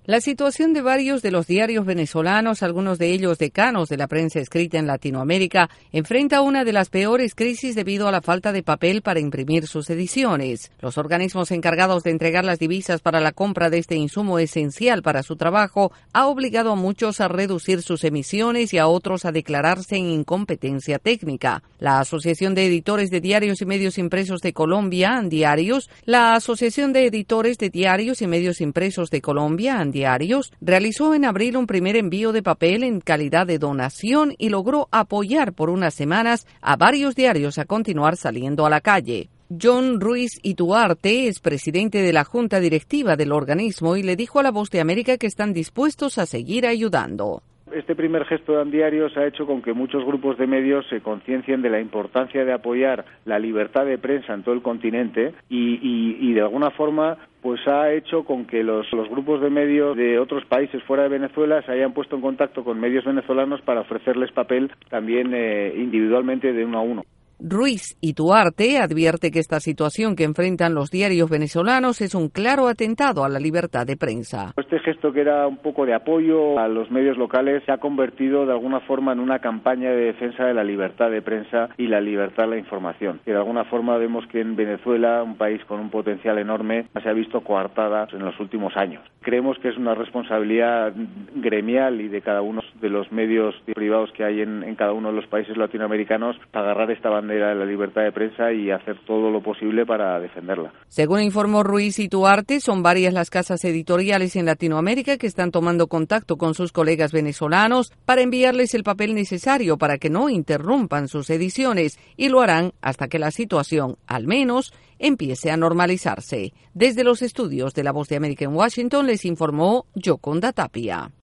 La situación de varios de los diarios venezolanos, algunos de ellos decanos de la prensa escrita en Latinoamérica, enfrenta una de las peores crisis debido a la falta de papel para imprimir sus ediciones. Los organismos encargados de entregar las divisas para la compra de este insumo esencial para su trabajo ha obligado a muchos a reducir sus emisiones y a otros a declararse en incompetencia técnica. La Asociación de Editores de Diarios y Medios Impresos de Colombia, Andiarios, la Asociación de Editores de Diarios y Medios Impresos de Colombia, Andiarios, realizó en abril un primer envío de papel en calidad de donación y logró apoyar por unas semanas a varios diarios a continuar saliendo a la calle. John Ruiz Ituarte es presidente de la junta directiva del organismo y le dijo a La Voz de América que están dispuestos a seguir ayudando. Este primer gesto de Andiarios ha hecho con que muchos grupos de medios se conciencien de la importancia de apoyar la libertad de prensa en todo el continente y de alguna forma pues ha hecho con que los grupos de medios de otros países fuera de Venezuela se hayan puesto en contacto con medios venezolanos para ofrecerles papel también individualmente de uno a uno. Ruiz Ituarte advierte que esta situación que enfrentan los diarios venezolanos es un claro atentado a la libertad de prensa. Este gesto, que era un poco de apoyo a los medios locales, se ha convertido de alguna forma en una campaña de defensa de la libertad de prensa y la libertad de la información. Y de alguna forma vemos que en Venezuela, un país con un potencial enorme, se ha visto coartada en los últimos años. Creemos que es una responsabilidad gremial y de cada uno de los medios privados que hay en cada uno de los países latinoamericanos agarrar esta bandera de la libertad de prensa y hacer todo lo posible para defenderla. Según informó Ruiz Ituarte, son varias las casas editoriales en Latinoamérica que están tomando contacto con sus colegas venezolanos para enviarles el papel necesario para que no interrumpan sus ediciones, y lo harán hasta que la situación, al menos, empiece a normalizarse. Desde los estudios de La Voz de América en Washington les informó Yoconda Tapia.